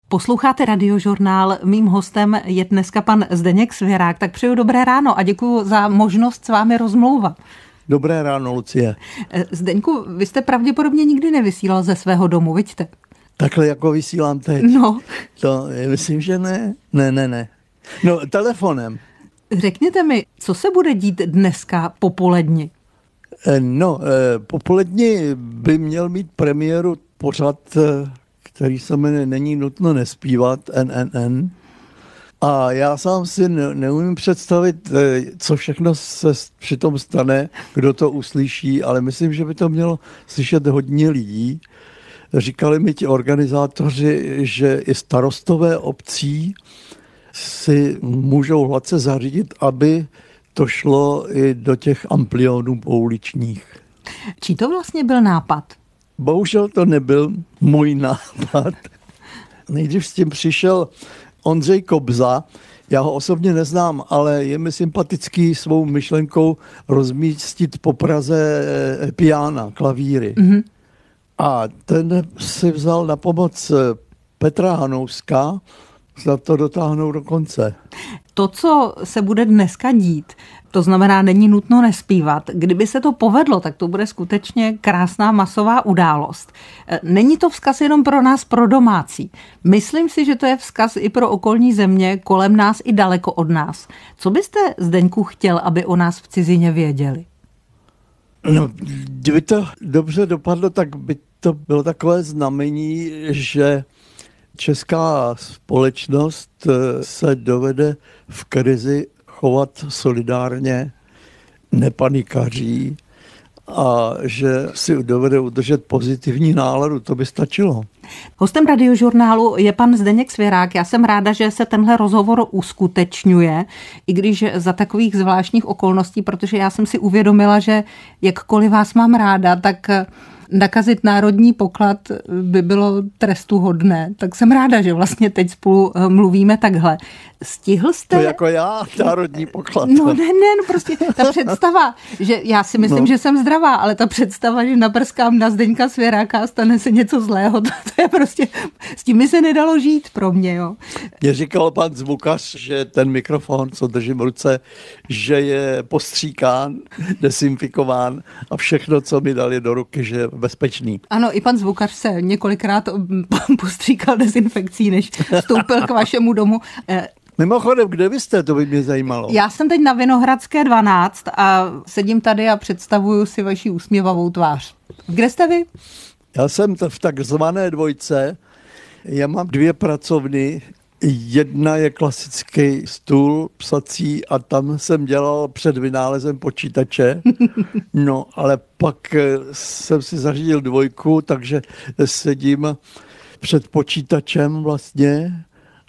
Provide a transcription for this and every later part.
Posloucháte Radiožurnál, mým hostem je dneska pan Zdeněk Svěrák, tak přeju dobré ráno a děkuji za možnost s vámi rozmlouvat. Dobré ráno, Lucie. Zdeňku, vy jste pravděpodobně nikdy nevysílal ze svého domu, vidíte? Takhle jako vysílám teď? No. To myslím, že ne. Ne. No, telefonem. Řekněte mi, co se bude dít dneska popoledni? Popoledni by měl mít premiéru pořad, který se jmenuje Není nutno nespívat, NNN. A já sám si neumím představit, co všechno se přitom stane, kdo to uslyší, ale myslím, že by to mělo slyšet hodně lidí. Říkali mi ti organizátoři, že i starostové obcí si můžou hladce zařídit, aby to šlo i do těch amplionů pouličních. Čí to vlastně byl nápad? Bohužel to nebyl můj nápad. Nejdřív s tím přišel Ondřej Kobza. Já ho osobně neznám, ale je mi sympatický svou myšlenkou rozmístit po Praze piana, klavíry. Mm-hmm. A ten si vzal na pomoc Petra Hanouska, za to dotáhnou do konce. To, co se bude dneska dít, to znamená, není nutno nespívat. Kdyby se to povedlo, tak to bude skutečně krásná masová událost. Není to vzkaz jenom pro nás, pro domácí. Myslím si, že to je vzkaz i pro okolní země, kolem nás i daleko od nás. Co byste, Zdeňku, chtěl, aby o nás v cizině věděli? No, kdyby to dobře dopadlo, tak by to bylo takové znamení, že česká společnost se dovede v krizi chovat solidárně, nepanikaří a že si dovede udržet pozitivní náladu. To by stačilo. Hostem Radiožurnálu je pan Zdeněk Svěrák. Já jsem ráda, že se tenhle rozhovor uskutečňuje, i když za takových zvláštních okolností, protože já jsem si uvědomila, že jakkoliv vás mám ráda, tak nakazit národní poklad by bylo trestuhodné. Tak jsem ráda, že vlastně teď spolu mluvíme takhle. Stihl jste... To jako já, národní poklad. No prostě ta představa, že já si myslím, že jsem zdravá, ale ta představa, že naprskám na Zdeňka Svěráka a stane se něco zlého, to je prostě, s tím mi se nedalo žít pro mě, jo. Mě říkal pan zvukař, že ten mikrofon, co držím v ruce, že je postříkán, dezinfikován a všechno, co mi dali do ruky, že je bezpečný. Ano, i pan zvukař se několikrát postříkal dezinfekcí, než vstoupil k vašemu domu. Mimochodem, kde vy jste, to by mě zajímalo. Já jsem teď na Vinohradské 12 a sedím tady a představuju si vaši úsměvavou tvář. Kde jste vy? Já jsem v takzvané dvojce. Já mám 2 pracovny. Jedna je klasický stůl psací a tam jsem dělal před vynálezem počítače. No, ale pak jsem si zařídil 2, takže sedím před počítačem vlastně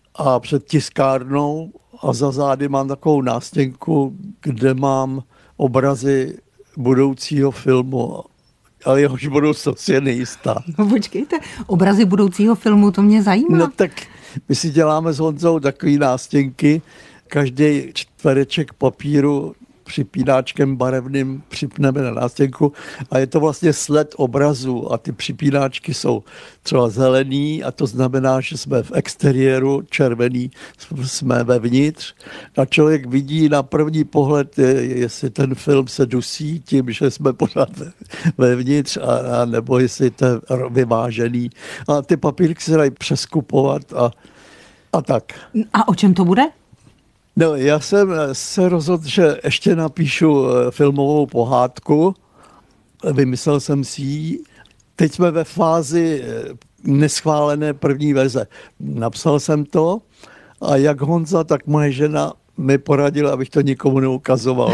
a před tiskárnou a za zády mám takovou nástěnku, kde mám obrazy budoucího filmu, ale jehož budoucnost je nejistá. No počkejte, obrazy budoucího filmu, to mě zajímá. No tak my si děláme s Honzou takový nástěnky, každý čtvereček papíru připínáčkem barevným připneme na nástěnku a je to vlastně sled obrazu a ty připínáčky jsou třeba zelený a to znamená, že jsme v exteriéru, červený jsme vevnitř a člověk vidí na první pohled, jestli ten film se dusí tím, že jsme pořád vevnitř a nebo jestli to je vyvážený a ty papírky se dají přeskupovat a tak. A o čem to bude? No, já jsem se rozhodl, že ještě napíšu filmovou pohádku. Vymyslel jsem si ji. Teď jsme ve fázi neschválené první verze. Napsal jsem to a jak Honza, tak moje žena mi poradila, abych to nikomu neukazoval.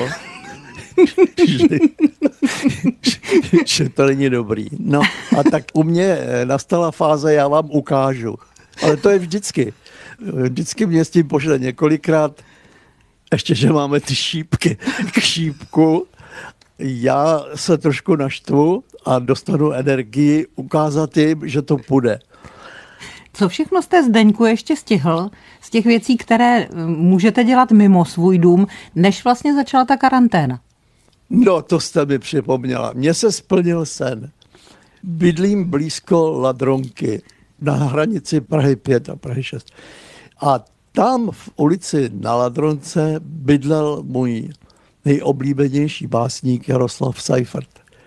že to není dobrý. No a tak u mě nastala fáze, já vám ukážu. Ale to je vždycky. Vždycky mě s tím pošle několikrát. Ještě, že máme ty šípky k šípku. Já se trošku naštvu a dostanu energii ukázat jim, že to půjde. Co všechno jste, Zdeňku, ještě stihl z těch věcí, které můžete dělat mimo svůj dům, než vlastně začala ta karanténa? No, to jste mi připomněla. Mně se splnil sen. Bydlím blízko Ladronky. na hranici Prahy 5 a Prahy 6. A tam v ulici na Ladronce bydlel můj nejoblíbenější básník Jaroslav Seifert,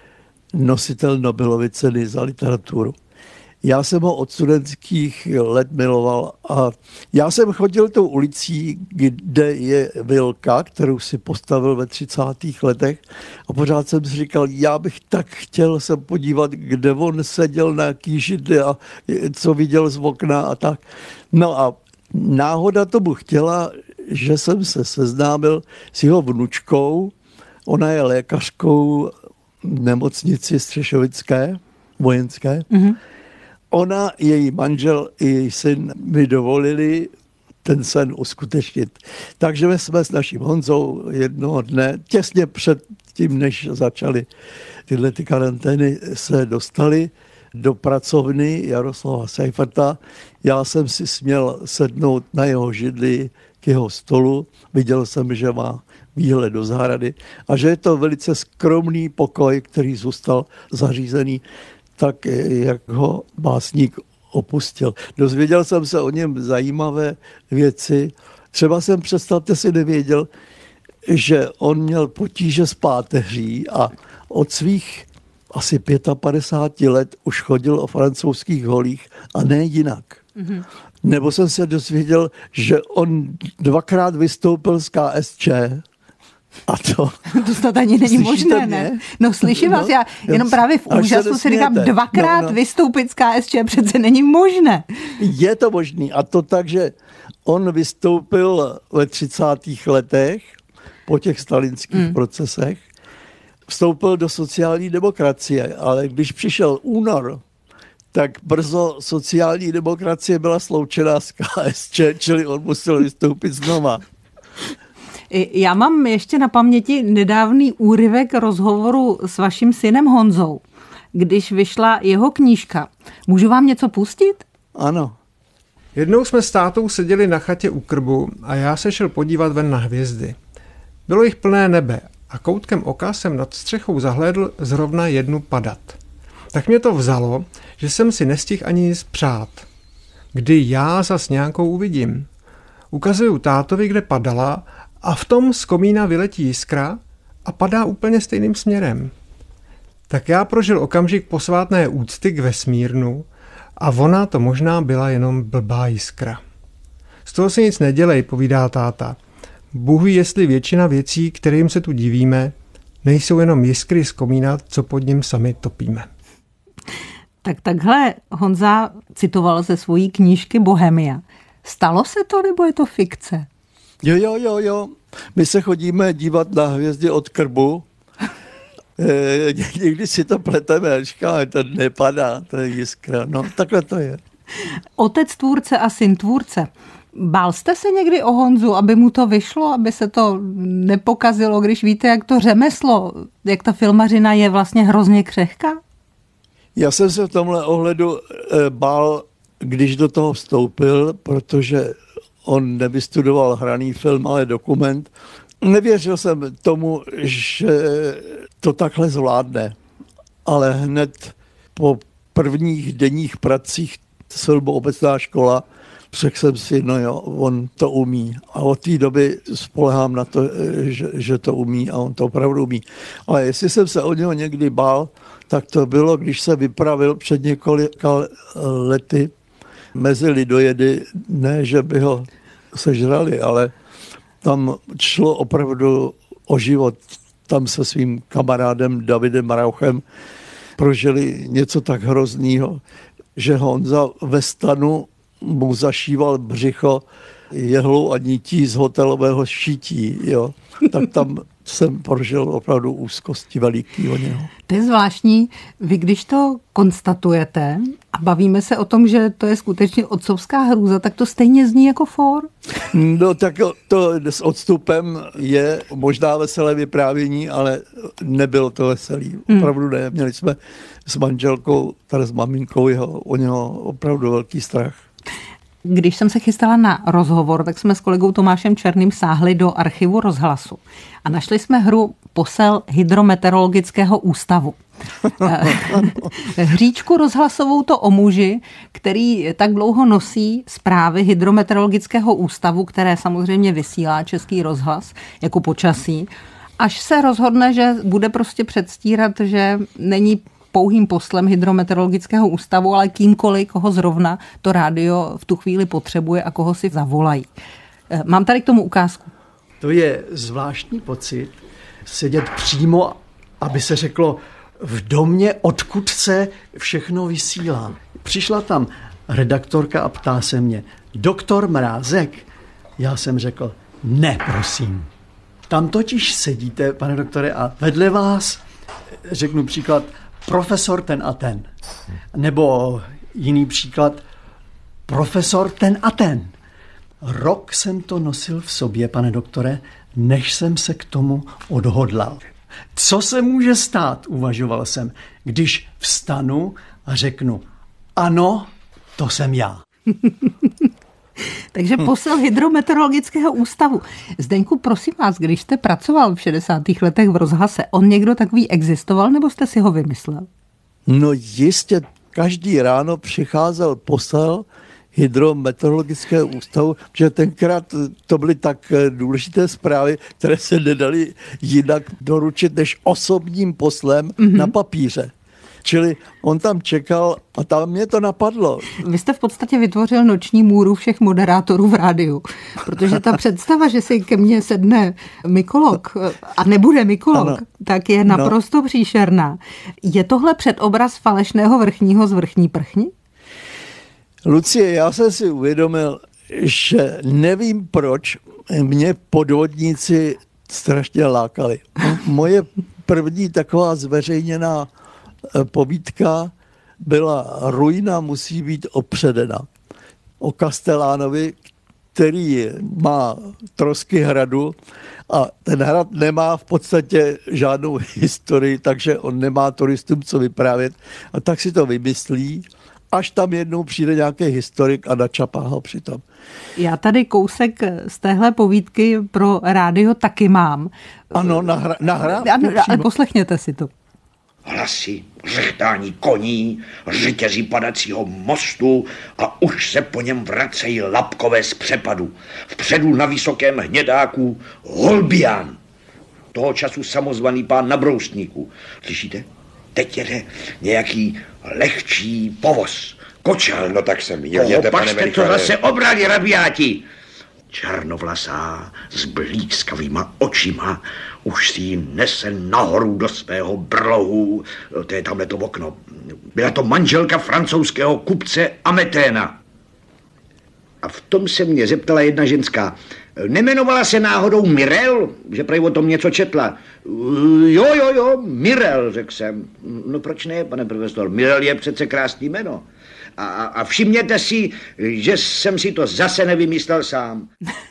nositel Nobelovy ceny za literaturu. Já jsem ho od studentských let miloval a já jsem chodil tou ulicí, kde je vilka, kterou si postavil ve 30. letech a pořád jsem si říkal, já bych tak chtěl se podívat, kde on seděl na jaký židli a co viděl z okna a tak. No a náhoda tomu chtěla, že jsem se seznámil s jeho vnučkou, ona je lékařkou v nemocnici Střešovické, vojenské. Mm-hmm. Ona, její manžel i její syn mi dovolili ten sen uskutečnit. Takže my jsme s naším Honzou jednoho dne, těsně před tím, než začaly tyhle karantény, se dostali do pracovny Jaroslava Seiferta. Já jsem si směl sednout na jeho židli k jeho stolu. Viděl jsem, že má výhled do zahrady a že je to velice skromný pokoj, který zůstal zařízený tak, jak ho básník opustil. Dozvěděl jsem se o něm zajímavé věci. Třeba jsem, představte si, nevěděl, že on měl potíže s páteří a od svých asi 55 let už chodil o francouzských holích a ne jinak. Mm-hmm. Nebo jsem se dozvěděl, že on 2krát vystoupil z KSČ. A to snad ani není možné, ne? No slyším vás, já jenom právě v úžasu si říkám, 2krát vystoupit z KSČ přece není možné. Je to možný a to tak, že on vystoupil ve 30. letech po těch stalinských procesech, vstoupil do sociální demokracie, ale když přišel únor, tak brzo sociální demokracie byla sloučená s KSČ, čili on musel vystoupit znova. Já mám ještě na paměti nedávný úryvek rozhovoru s vaším synem Honzou, když vyšla jeho knížka. Můžu vám něco pustit? Ano. Jednou jsme s tátou seděli na chatě u krbu a já se šel podívat ven na hvězdy. Bylo jich plné nebe a koutkem oka jsem nad střechou zahlédl zrovna jednu padat. Tak mě to vzalo, že jsem si nestihl ani nic přát. Kdy já zas nějakou uvidím. Ukazuju tátovi, kde padala, a v tom z komína vyletí jiskra a padá úplně stejným směrem. Tak já prožil okamžik posvátné úcty k vesmírnu a ona to možná byla jenom blbá jiskra. Z toho si nic nedělej, povídá táta. Bůh ví, jestli většina věcí, kterým se tu divíme, nejsou jenom jiskry z komína, co pod ním sami topíme. Tak takhle Honza citoval ze svojí knížky Bohemia. Stalo se to, nebo je to fikce? Jo. My se chodíme dívat na hvězdy od krbu. Někdy si to pleteme a říkáme, to nepadá, to je jiskra. No, takhle to je. Otec tvůrce a syn tvůrce. Bál jste se někdy o Honzu, aby mu to vyšlo, aby se to nepokazilo, když víte, jak to řemeslo, jak ta filmařina je vlastně hrozně křehká? Já jsem se v tomhle ohledu bál, když do toho vstoupil, protože on nevystudoval hraný film, ale dokument. Nevěřil jsem tomu, že to takhle zvládne. Ale hned po prvních denních pracích s filmu Obecná škola řekl jsem si, no jo, on to umí. A od té doby spolehám na to, že to umí a on to opravdu umí. Ale jestli jsem se od něho někdy bál, tak to bylo, když se vypravil před několika lety mezi lidojedy, ne, že by ho sežrali, ale tam šlo opravdu o život. Tam se svým kamarádem Davidem Rauchem prožili něco tak hroznýho, že Honza ve stanu mu zašíval břicho jehlou a nití z hotelového šítí. Jo. Tak tam jsem prožil opravdu úzkosti veliký o něho. To je zvláštní. Vy když to konstatujete a bavíme se o tom, že to je skutečně otcovská hrůza, tak to stejně zní jako for? No tak to s odstupem je možná veselé vyprávění, ale nebylo to veselý. Opravdu ne. Měli jsme s manželkou, tady s maminkou o něho opravdu velký strach. Když jsem se chystala na rozhovor, tak jsme s kolegou Tomášem Černým sáhli do archivu Rozhlasu a našli jsme hru posel Hydrometeorologického ústavu. Hříčku rozhlasovou to o muži, který tak dlouho nosí zprávy Hydrometeorologického ústavu, které samozřejmě vysílá Český rozhlas jako počasí, až se rozhodne, že bude prostě předstírat, že není pouhým poslem Hydrometeorologického ústavu, ale kýmkoliv, koho zrovna to rádio v tu chvíli potřebuje a koho si zavolají. Mám tady k tomu ukázku. To je zvláštní pocit sedět přímo, aby se řeklo, v domě, odkud se všechno vysílá. Přišla tam redaktorka a ptá se mě, doktor Mrázek? Já jsem řekl, ne, prosím. Tam totiž sedíte, pane doktore, a vedle vás, řeknu příklad, profesor ten a ten. Nebo jiný příklad, profesor ten a ten. Rok jsem to nosil v sobě, pane doktore, než jsem se k tomu odhodlal. Co se může stát, uvažoval jsem, když vstanu a řeknu, ano, to jsem já. Takže posel Hydrometeorologického ústavu. Zdeňku, prosím vás, když jste pracoval v 60. letech v rozhlase, on někdo takový existoval, nebo jste si ho vymyslel? No jistě, každý ráno přicházel posel Hydrometeorologického ústavu, že tenkrát to byly tak důležité zprávy, které se nedaly jinak doručit než osobním poslem na papíře. Čili on tam čekal a tam mě to napadlo. Vy jste v podstatě vytvořil noční můru všech moderátorů v rádiu, protože ta představa, že si ke mně sedne mykolog a nebude mykolog, ano, tak je naprosto příšerná. Je tohle předobraz falešného vrchního z Vrchní prchni? Lucie, já jsem si uvědomil, že nevím proč mě podvodníci strašně lákali. Moje první taková zveřejněná povídka byla Ruina musí být opředena. O Kastelánovi, který má trosky hradu a ten hrad nemá v podstatě žádnou historii, takže on nemá turistům co vyprávět a tak si to vymyslí, až tam jednou přijde nějaký historik a načapá ho přitom. Já tady kousek z téhle povídky pro rádio taky mám. Ano, nahrám. Ale poslechněte si to. Hlasy, řechtání koní, řetězí padacího mostu a už se po něm vracejí lapkové z přepadu. Vpředu na vysokém hnědáku Holbián, toho času samozvaný pán na broustníku. Slyšíte? Teď jede nějaký lehčí povoz. Kočár. No tak jsem jděte, pane Opačte, to zase obrali rabiáti. Černovlasá s blízkavýma očima už si ji nese nahoru do svého brlohu. To je tamhle to okno. Byla to manželka francouzského kupce Ameténa. A v tom se mě zeptala jedna ženská. Nemenovala se náhodou Mirel? Že prej o tom něco četla. Jo, Mirel, řekl jsem. No proč ne, pane profesor? Mirel je přece krásný jméno. A všimněte si, že jsem si to zase nevymyslel sám.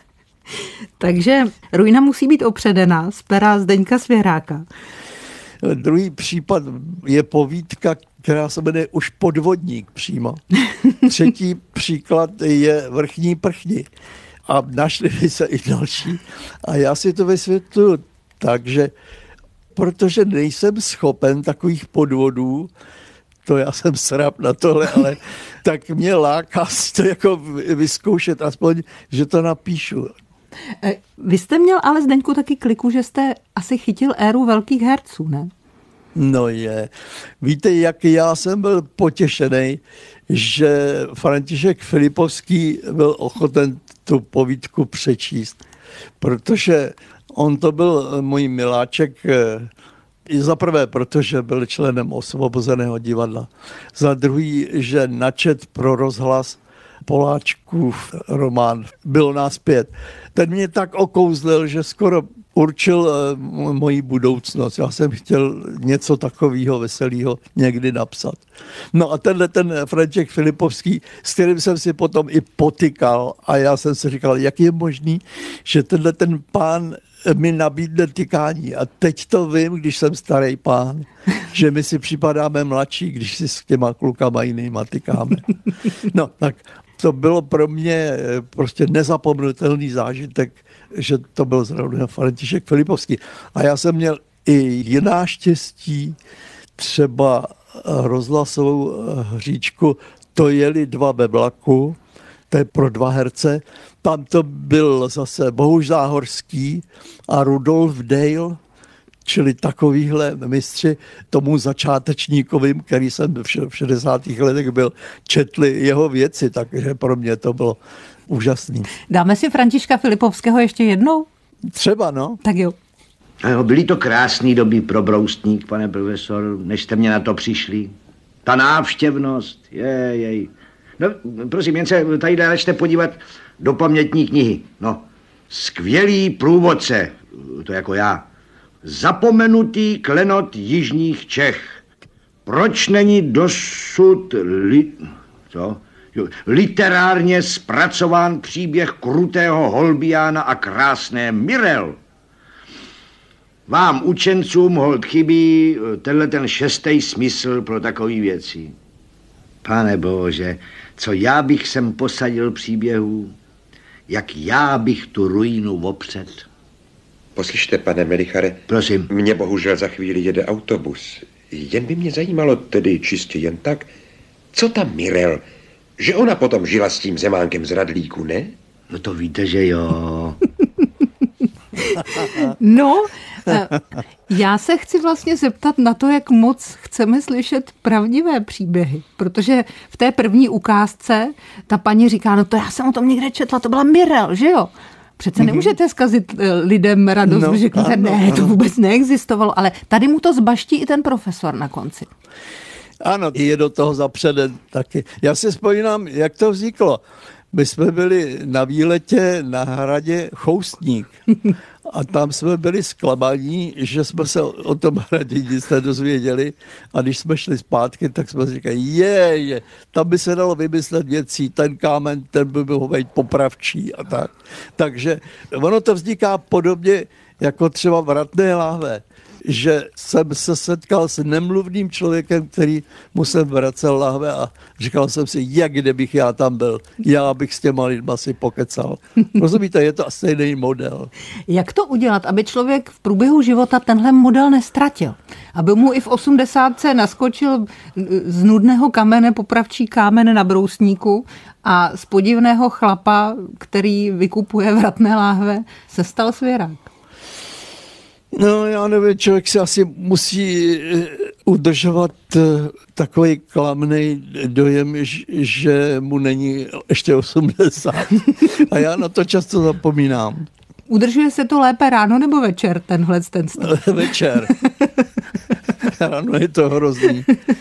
Takže Ruina musí být opředená z pera Zdeňka Svěráka. Druhý případ je povídka, která se jmenuje už Podvodník přímo. Třetí příklad je Vrchní prchni. A našli by se i další. A já si to vysvětluju tak, že protože nejsem schopen takových podvodů, to já jsem srab na tohle, ale tak mě láká si to jako vyzkoušet, aspoň, že to napíšu. Vy jste měl ale, Zdeňku, taky kliku, že jste asi chytil éru velkých herců, ne? No je. Víte, jak já jsem byl potěšený, že František Filipovský byl ochoten tu povídku přečíst, protože on to byl můj miláček, za prvé, protože byl členem Osvobozeného divadla. Za druhý, že načet pro rozhlas Poláčkův román Bylo nás 5. Ten mě tak okouzlil, že skoro určil moji budoucnost. Já jsem chtěl něco takového veselého někdy napsat. No a ten František Filipovský, s kterým jsem si potom i potykal a já jsem si říkal, jak je možný, že ten pán mi nabídne tykání. A teď to vím, když jsem starý pán, že my si připadáme mladší, když si s těma klukama jinýma tykáme. No tak to bylo pro mě prostě nezapomnutelný zážitek, že to byl zrovna František Filipovský. A já jsem měl i jiná štěstí, třeba rozhlasovou hříčku To jeli dva ve vlaku, to je pro 2 herce, tam to byl zase Bohuš Záhorský a Rudolf Dale, čili takovýhle mistři tomu začátečníkovým, který jsem v 60. letech byl, četli jeho věci, takže pro mě to bylo úžasný. Dáme si Františka Filipovského ještě jednou? Třeba, no. Tak jo. Byly to krásné doby pro broustník, pane profesor, než jste mě na to přišli. Ta návštěvnost, jej. No, prosím, jen se tady ležte podívat do pamětní knihy. No, skvělý průvodce, to jako já. Zapomenutý klenot jižních Čech. Proč není dosud literárně zpracován příběh krutého Holbiána a krásné Mirel? Vám, učencům, holt chybí ten 6. smysl pro takové věci. Pane bože, co já bych sem posadil příběhů, jak já bych tu ruínu opřed. Poslyšte, pane Melichare, prosím. Mně bohužel za chvíli jede autobus. Jen by mě zajímalo, tedy čistě jen tak, co ta Mirel, že ona potom žila s tím Zemánkem z Radlíku, ne? No to víte, že jo. No, já se chci vlastně zeptat na to, jak moc chceme slyšet pravdivé příběhy, protože v té první ukázce ta paní říká, no to já jsem o tom někde četla, to byla Mirel, že jo? Přece nemůžete zkazit lidem radost, že řeknete, ne, to vůbec neexistovalo, ale tady mu to zbaští i ten profesor na konci. Ano, je do toho zapředen taky. Já si vzpomínám, jak to vzniklo. My jsme byli na výletě na hradě Choustník a tam jsme byli zklamaní, že jsme se o tom hradě nic nedozvěděli a když jsme šli zpátky, tak jsme si říkali, tam by se dalo vymyslet věcí, ten kámen, ten by mohl být popravčí a tak. Takže ono to vzniká podobně jako třeba v Ratné láhve, že jsem se setkal s nemluvným člověkem, který mu jsem vracel lahve a říkal jsem si, jak kdybych já tam byl, já bych s těma lidma si pokecal. Rozumíte, je to stejný model. Jak to udělat, aby člověk v průběhu života tenhle model nestratil? Aby mu i v 80 naskočil z nudného kamene popravčí kámen na brousníku a z podivného chlapa, který vykupuje v Ratné láhve, se stal svěrák? No, já nevím, člověk si asi musí udržovat takový klamný dojem, že mu není ještě 80. A já na to často zapomínám. Udržuje se to lépe ráno nebo večer, ten stav? Večer. Ráno je to hrozný.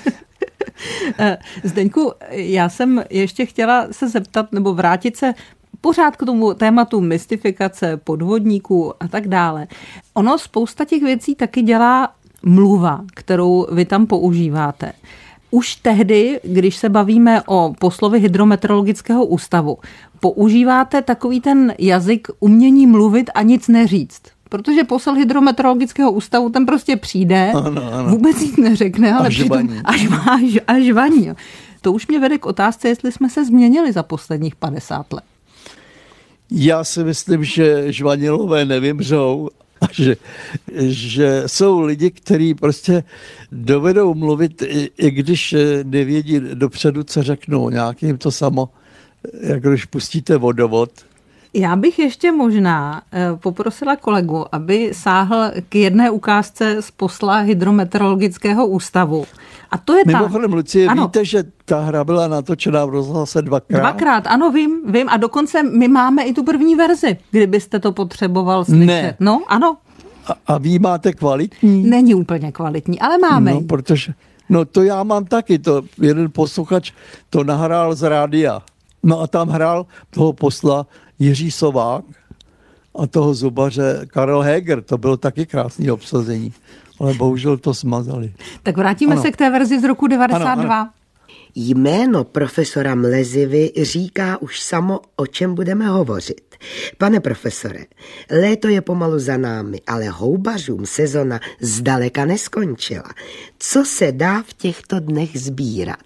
Zdeňku, já jsem ještě chtěla se zeptat, nebo vrátit se pořád k tomu tématu mystifikace, podvodníků a tak dále. Ono spousta těch věcí taky dělá mluva, kterou vy tam používáte. Už tehdy, když se bavíme o poslovi Hydrometeorologického ústavu, používáte takový ten jazyk umění mluvit a nic neříct. Protože posel Hydrometeorologického ústavu, ten prostě přijde, ano. Vůbec nic neřekne, ale přitom až vaní. To už mě vede k otázce, jestli jsme se změnili za posledních 50 let. Já si myslím, že žvanilové nevymřou a že jsou lidi, kteří prostě dovedou mluvit, i když nevědí dopředu, co řeknou. Nějak jim to samo, jak když pustíte vodovod. Já bych ještě možná poprosila kolegu, aby sáhl k jedné ukázce z posla Hydrometeorologického ústavu. A to je mimochodem, Lucie, víte, že ta hra byla natočená v rozhlase 2krát? 2krát, ano, vím. A dokonce my máme i tu první verzi, kdybyste to potřeboval slyšet. Ne. No, ano. A vy máte kvalitní? Není úplně kvalitní, ale máme. No, protože, to já mám taky. To jeden posluchač to nahrál z rádia. No a tam hrál toho posla Jiří Sovák a toho zubaře Karel Heger. To bylo taky krásné obsazení, ale bohužel to smazali. Tak vrátíme se k té verzi z roku 92. Ano. Jméno profesora Mlezivy říká už samo, o čem budeme hovořit. Pane profesore, léto je pomalu za námi, ale houbařům sezona zdaleka neskončila. Co se dá v těchto dnech sbírat?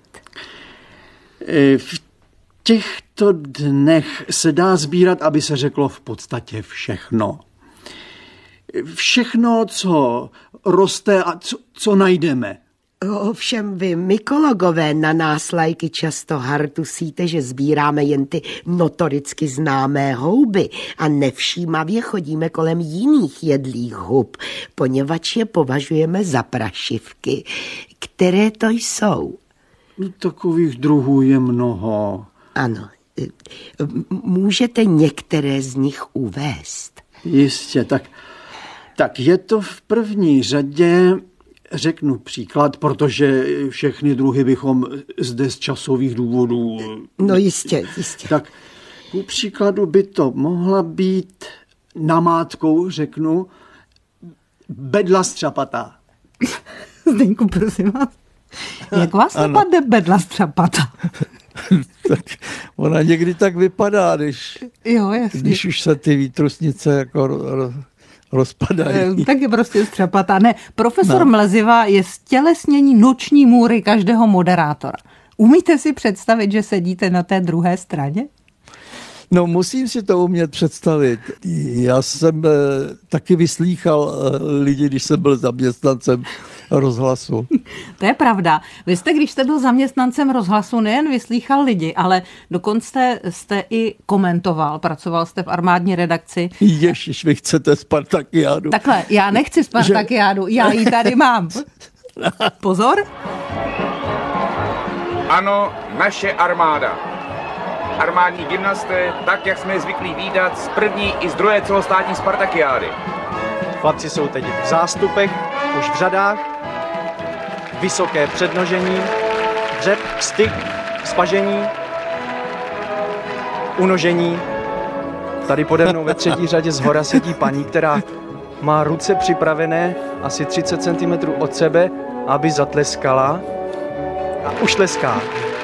V těchto dnech se dá sbírat, aby se řeklo v podstatě všechno. Všechno, co roste a co najdeme. Ovšem vy, mykologové, na nás lajky často hartusíte, že sbíráme jen ty notoricky známé houby a nevšímavě chodíme kolem jiných jedlých hub, poněvadž je považujeme za prašivky. Které to jsou? Takových druhů je mnoho. Ano. Můžete některé z nich uvést? Jistě, tak je to v první řadě, řeknu příklad, protože všechny druhy bychom zde z časových důvodů... No jistě. Tak ku příkladu by to mohla být namátkou, řeknu, bedla střapatá. Zdeňku, prosím vás. Jak vás napadne bedla střapata? Tak ona někdy tak vypadá, když už se ty výtrusnice jako rozpadají. Tak je prostě střapata. Ne, profesor Mleziva je stělesnění noční můry každého moderátora. Umíte si představit, že sedíte na té druhé straně? No, musím si to umět představit. Já jsem taky vyslýchal lidi, když jsem byl zaměstnancem rozhlasu. To je pravda. Vy jste, když jste byl zaměstnancem rozhlasu, nejen vyslýchal lidi, ale dokonce jste i komentoval. Pracoval jste v armádní redakci. Ježiš, vy chcete Spartakiádu. Takhle, já nechci Spartakiádu, já ji tady mám. Pozor. Ano, naše armáda. Armádní gymnasté, tak jak jsme zvyklí vídat z první i z druhé celostátní Spartakiády. Chlapci jsou teď v zástupech, už v řadách, vysoké přednožení, dřep, styk, spažení, unožení. Tady pode mnou ve třetí řadě zhora sedí paní, která má ruce připravené asi 30 cm od sebe, aby zatleskala a už tleská.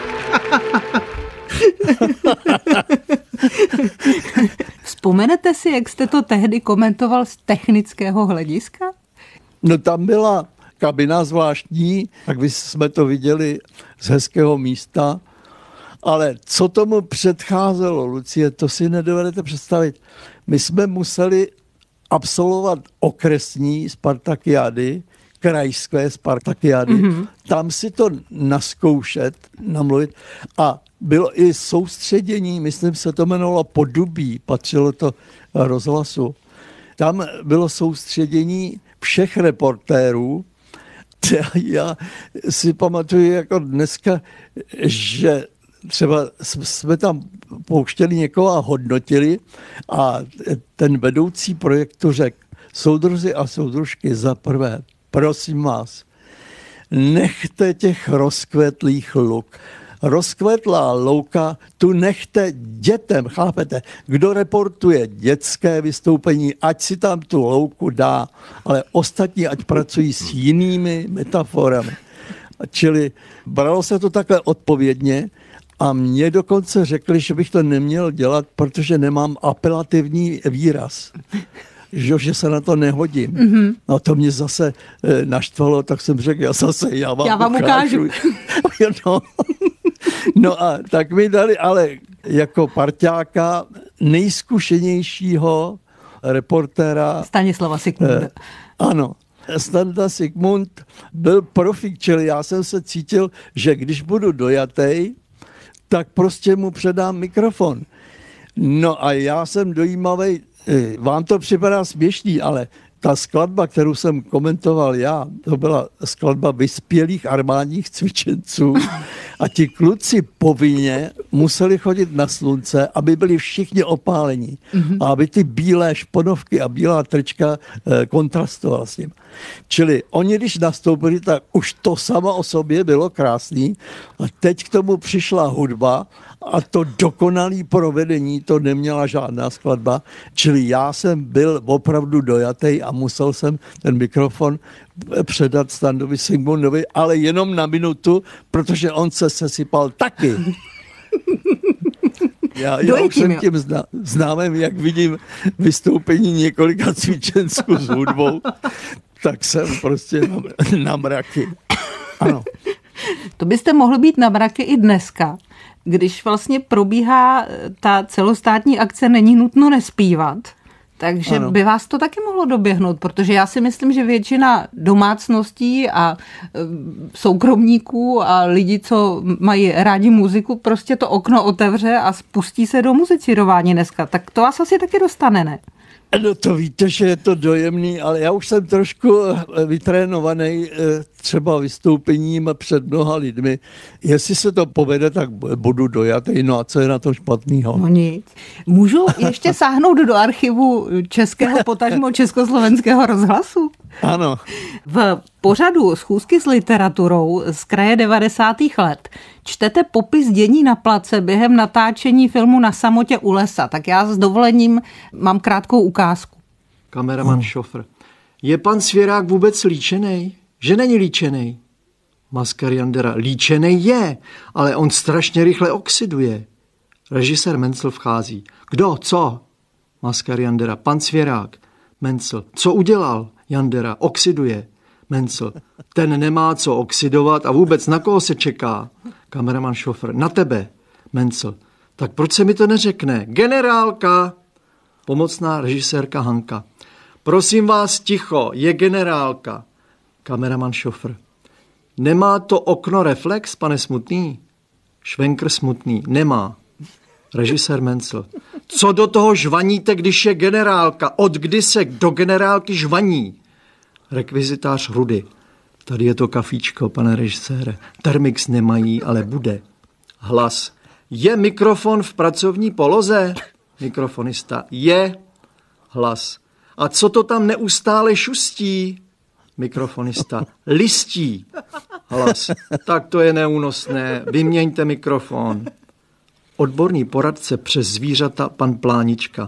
Vzpomenete si, jak jste to tehdy komentoval z technického hlediska? No tam byla kabina zvláštní, tak jsme to viděli z hezkého místa, ale co tomu předcházelo, Lucie, to si nedovedete představit. My jsme museli absolvovat okresní Spartakiády, krajské Spartakiády, tam si to naskoušet, namluvit a bylo i soustředění, myslím se to jmenovalo Podubí, patřilo to rozhlasu. Tam bylo soustředění všech reportérů. Já si pamatuju jako dneska, že třeba jsme tam pouštěli někoho a hodnotili a ten vedoucí projektu řekl: soudruzi a soudružky, za prvé, prosím vás, nechte těch rozkvetlých luk. Rozkvetlá louka tu nechte dětem, chápete? Kdo reportuje dětské vystoupení, ať si tam tu louku dá, ale ostatní ať pracují s jinými metaforami. Čili bralo se to takhle odpovědně a mě dokonce řekli, že bych to neměl dělat, protože nemám apelativní výraz. Že se na to nehodím. Mm-hmm. No to mě zase naštvalo, tak jsem řekl, já vám ukážu. No a tak mi dali, ale jako parťáka nejzkušenějšího reportéra Stanislava Sigmunda. Ano. Standa Sigmund byl profík, čili já jsem se cítil, že když budu dojatej, tak prostě mu předám mikrofon. No a já jsem dojímavej, vám to připadá směšný, ale ta skladba, kterou jsem komentoval já, to byla skladba vyspělých armádních cvičenců a ti kluci povinně museli chodit na slunce, aby byli všichni opálení a aby ty bílé šponovky a bílá trička kontrastovala s ním. Čili oni, když nastoupili, tak už to samo o sobě bylo krásný a teď k tomu přišla hudba a to dokonalé provedení, to neměla žádná skladba, čili já jsem byl opravdu dojatej a musel jsem ten mikrofon předat Standovi Sigmundovi, ale jenom na minutu, protože on se sesypal taky. Já už jsem tím známým, jak vidím vystoupení několika cvičensků s hudbou, tak jsem prostě na mraky. Ano. To byste mohl být na mraky i dneska. Když vlastně probíhá ta celostátní akce, není nutno nespívat. Takže ano. by vás to taky mohlo doběhnout, protože já si myslím, že většina domácností a soukromníků a lidí, co mají rádi muziku, prostě to okno otevře a spustí se do muzicírování dneska. Tak to vás asi taky dostane, ne? No to víte, že je to dojemný, ale já už jsem trošku vytrénovaný třeba vystoupením před mnoha lidmi. Jestli se to povede, tak budu dojatý, no a co je na to špatného? No nic. Můžu ještě sáhnout do archivu Českého potažmo Československého rozhlasu? Ano. V pořadu Schůzky s literaturou z kraje 90. let čtete popis dění na place během natáčení filmu Na samotě u lesa. Tak já s dovolením mám krátkou ukázku. Kameraman Šofr. Je pan Svěrák vůbec líčenej? Že není líčenej? Maskar Jandera. Líčenej je, ale on strašně rychle oxiduje. Režisér Mencl vchází. Kdo? Co? Maskar Jandera. Pan Svěrák. Mencl. Co udělal? Jandera. Oxiduje. Mencl. Ten nemá co oxidovat a vůbec na koho se čeká? Kameraman Šofr. Na tebe. Mencl. Tak proč se mi to neřekne? Generálka. Pomocná režisérka Hanka. Prosím vás, ticho, je generálka. Kameraman Šofr. Nemá to okno reflex, pane Smutný? Švenkr Smutný. Nemá. Režisér Mencl. Co do toho žvaníte, když je generálka? Od kdy se do generálky žvaní? Rekvizitář Rudy. Tady je to kafíčko, pane režisére. Termix nemají, ale bude. Hlas. Je mikrofon v pracovní poloze? Mikrofonista. Je. Hlas. A co to tam neustále šustí? Mikrofonista. Listí. Hlas. Tak to je neúnosné. Vyměňte mikrofon. Odborný poradce přes zvířata pan Plánička.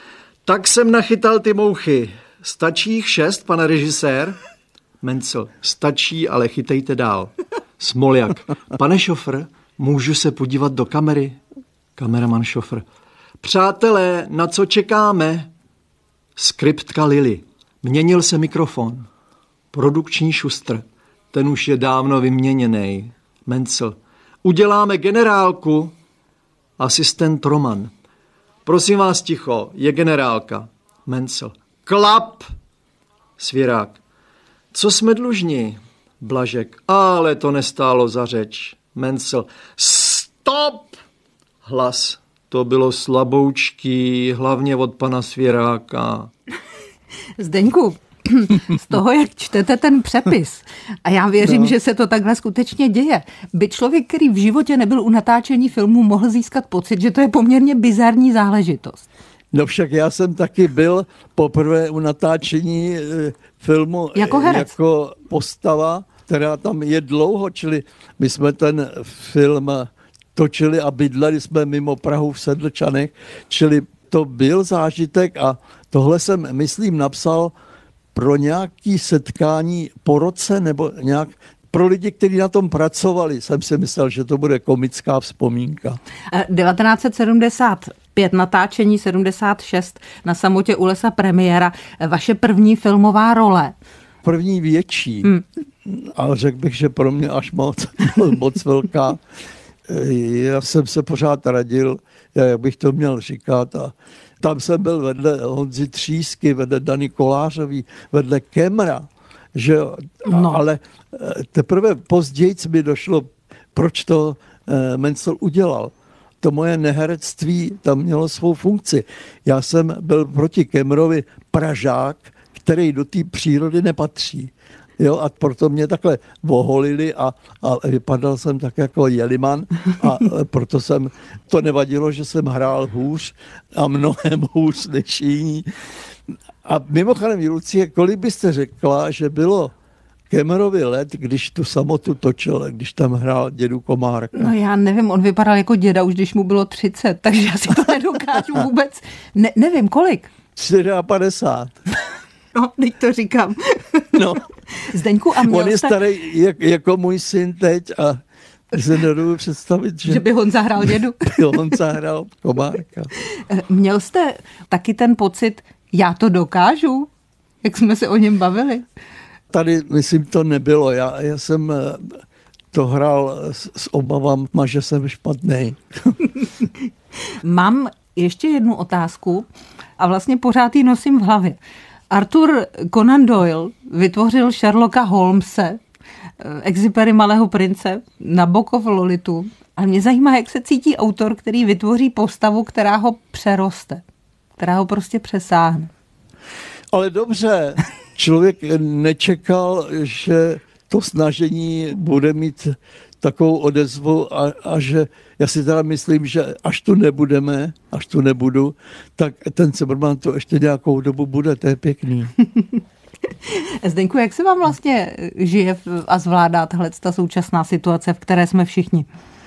Tak jsem nachytal ty mouchy. Stačí jich 6, pane režisér? Mencl. Stačí, ale chytejte dál. Smoljak. Pane Šofr, můžu se podívat do kamery? Kameraman Šofr. Přátelé, na co čekáme? Skriptka Lily. Měnil se mikrofon. Produkční Šustr. Ten už je dávno vyměněný. Mencl. Uděláme generálku. Asistent Roman. Prosím vás ticho, je generálka. Mencl. Klap. Svěrák. Co jsme dlužní? Blažek. Ale to nestálo za řeč. Mencl. Stop! Hlas. To bylo slaboučký, hlavně od pana Svěráka. Zdeňku, z toho, jak čtete ten přepis, a já věřím, že se to takhle skutečně děje, by člověk, který v životě nebyl u natáčení filmu, mohl získat pocit, že to je poměrně bizarní záležitost. No však já jsem taky byl poprvé u natáčení filmu jako herec. Jako postava, která tam je dlouho, čili my jsme ten film točili a bydleli jsme mimo Prahu v Sedlčanech, čili to byl zážitek a tohle jsem, myslím, napsal pro nějaké setkání po roce nebo nějak pro lidi, kteří na tom pracovali, jsem si myslel, že to bude komická vzpomínka. 1975 natáčení, 76 Na samotě u lesa premiéra. Vaše první filmová role? První větší, ale řekl bych, že pro mě až moc velká. Já jsem se pořád radil, jak bych to měl říkat. A tam jsem byl vedle Honzy Třísky, vedle Dany Kolářový, vedle Kemra. Že, ale teprve později mi došlo, proč to Mencl udělal. To moje neherectví tam mělo svou funkci. Já jsem byl proti Kemrovi Pražák, který do té přírody nepatří. Jo, a proto mě takhle oholili a vypadal jsem tak jako Jeliman a proto jsem, to nevadilo, že jsem hrál hůř a mnohem hůř než jiní. A mimochodem, Lucie, kolik byste řekla, že bylo Kemmerovi let, když tu samotu točil, když tam hrál dědu Komárka? No já nevím, on vypadal jako děda už, když mu bylo 30, takže já si to nedokážu vůbec, nevím kolik. 54. No, teď to říkám. No. Zdeňku, a měl on je starý jako můj syn teď a se nedovedu představit, že by on zahrál dědu. On zahrál Komárka. Měl jste taky ten pocit, já to dokážu? Jak jsme se o něm bavili? Tady, myslím, to nebylo. Já jsem to hrál s obavama, že jsem špatnej. Mám ještě jednu otázku. a vlastně pořád ji nosím v hlavě. Arthur Conan Doyle vytvořil Sherlocka Holmese, Exupery Malého prince, Nabokov Lolitu. A mě zajímá, jak se cítí autor, který vytvoří postavu, která ho přeroste, která ho prostě přesáhne. Ale dobře, člověk nečekal, že to snažení bude mít takovou odezvu a že já si teda myslím, že až tu nebudu, tak ten Cimrman to ještě nějakou dobu bude, to je pěkný. Zdeňku, jak se vám vlastně žije a zvládá ta současná situace, v které jsme všichni?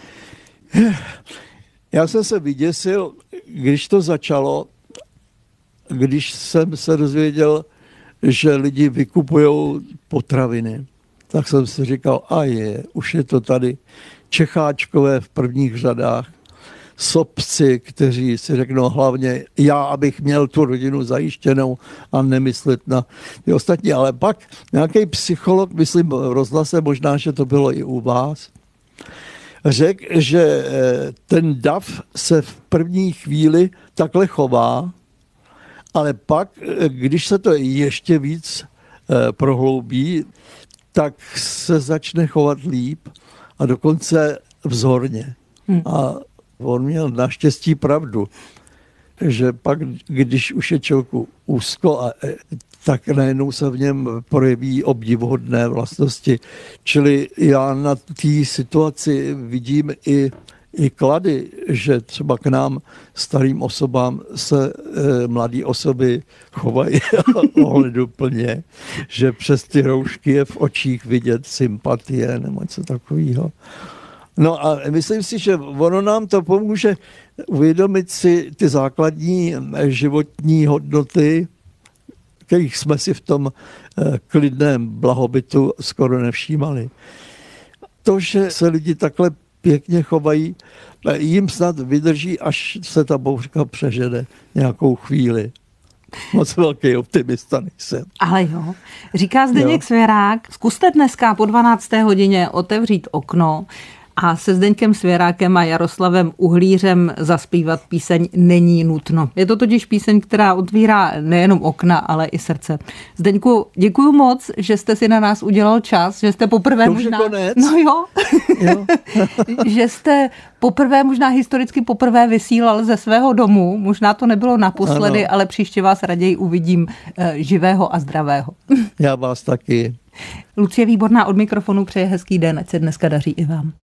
Já jsem se vyděsil, když to začalo, když jsem se dozvěděl, že lidi vykupují potraviny, tak jsem si říkal, už je to tady. Čecháčkové v prvních řadách, sobci, kteří si řeknou hlavně já, abych měl tu rodinu zajištěnou a nemyslet na ty ostatní. Ale pak nějaký psycholog, myslím v rozhlase, možná, že to bylo i u vás, řekl, že ten dav se v první chvíli takhle chová, ale pak, když se to ještě víc prohloubí, tak se začne chovat líp a dokonce vzorně. A on měl naštěstí pravdu, že pak, když už je člověku úzko, tak najednou se v něm projeví obdivuhodné vlastnosti. Čili já na té situaci vidím i klady, že třeba k nám starým osobám se mladé osoby chovají ohleduplně, že přes ty roušky je v očích vidět sympatie nebo něco takového. No a myslím si, že ono nám to pomůže uvědomit si ty základní životní hodnoty, kterých jsme si v tom klidném blahobytu skoro nevšímali. To, že se lidi takhle pěkně chovají, jim snad vydrží, až se ta bouřka přežene nějakou chvíli. Moc velký optimista nejsem. Ale jo, říká Zdeněk Svěrák, zkuste dneska po 12. hodině otevřít okno a se Zdeňkem Svěrákem a Jaroslavem Uhlířem zaspívat píseň Není nutno. Je to totiž píseň, která otvírá nejenom okna, ale i srdce. Zdeňku, děkuju moc, že jste si na nás udělal čas, že jste poprvé že jste možná historicky poprvé vysílal ze svého domu. Možná to nebylo naposledy, ale příště vás raději uvidím živého a zdravého. Já vás taky. Lucie Výborná od mikrofonu přeje hezký den, ať se dneska daří i vám.